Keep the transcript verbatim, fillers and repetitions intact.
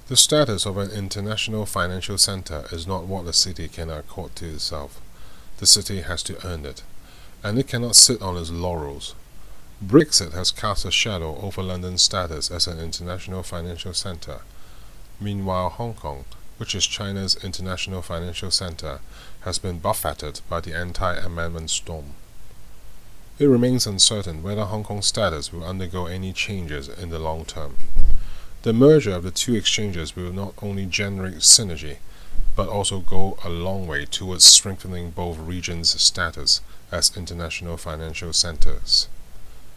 The status of an international financial center is not what a city can accord to itself. The city has to earn it, and it cannot sit on its laurels. Brexit has cast a shadow over London's status as an international financial center. Meanwhile, Hong Kong, which is China's international financial center, has been buffeted by the anti-amendment storm. It remains uncertain whether Hong Kong's status will undergo any changes in the long term. The merger of the two exchanges will not only generate synergy, but also go a long way towards strengthening both regions' status as international financial centers.